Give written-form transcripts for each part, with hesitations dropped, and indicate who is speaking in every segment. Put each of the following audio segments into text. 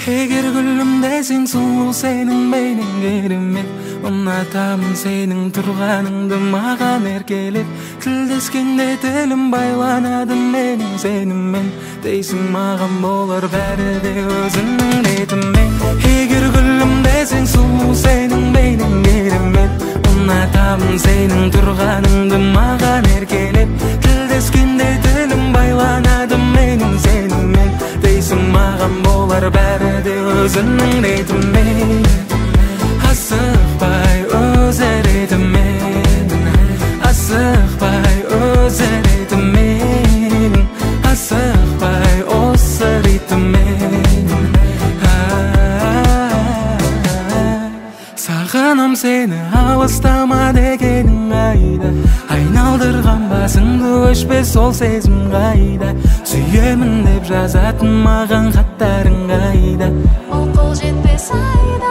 Speaker 1: Эгер күлүмдө сен сулуу, сенин менен керемет. Унатамын сенин турганыңды маған эркелеп. Тилдескенде тилим байланады менин сениммен. Дейсиң маған болор бәрі де өзүнүн ретимен. Эгер күлүмдө сен сулуу, сенин менен керемет. Унатамын сенин турганыңды маған эркелеп. Тилдескенде тилим байланады менин сениммен. Дейсиң маған болор бәрі де өзүнүн ретимен. Асықпай өз ретімен, асықпай өз ретімен, асықпай осы ритммен. Сағынам сені, алыстама дегенің қайда. Айналдырған басыңды өшпес ол сезім қайда. Сүйемін деп жазатын маған хаттарың қайда.
Speaker 2: Ол қол жетпес айда.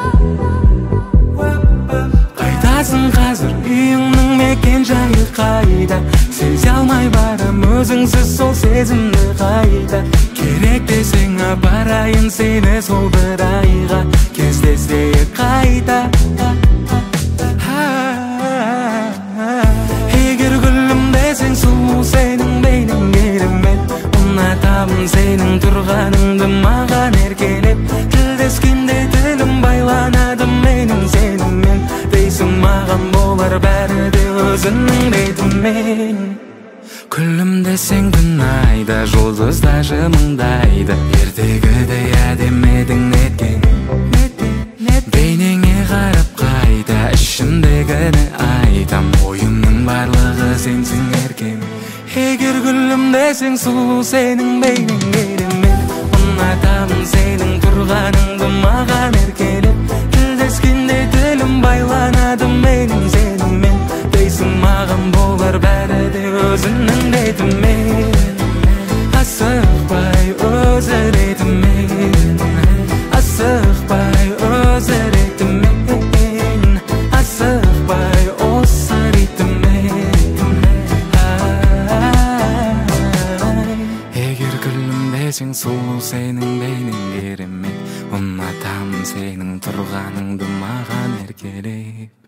Speaker 1: Қайдасың қазір, үйіңнің мекен жайы қайда. Сезе алмай барам өзіңсіз сол сезімді қайда. Керек десең апарайын сені сол бір айға. Кездесейік қайта. Егер күлімде сен сұлу, сенің менен керемет. Ұнатамын сенің тұрғаныңды маған еркелеп. Тілдескенде тілім байланады менің сеніммен. Дейсің маған болар бәрі де өзінің ретімен. Күлімде сен күн айда, жұлдызда жымыңдайды. Ертегідей әдемі едің неткен. Бейнеңе қарап қайта, ішімдегіні айтам. Ойымның барлығы сенсің еркем. Егер күлімде сен сұлу, сенің бейнең керемет. Ұнатамын сенің тұрғаныңды маған еркелеп. Тілдескенде тілім байланады менің сеніммен. Дейсің маған болар бәрі де өзінің ретімен. Асықпай өз ретімен, асықпай өз ретімен, асықпай осы ритммен. Егер күлімде сен сұлу, сенің бейнең керемет. Ұнатамын сенің тұрғаныңды маған еркелеп.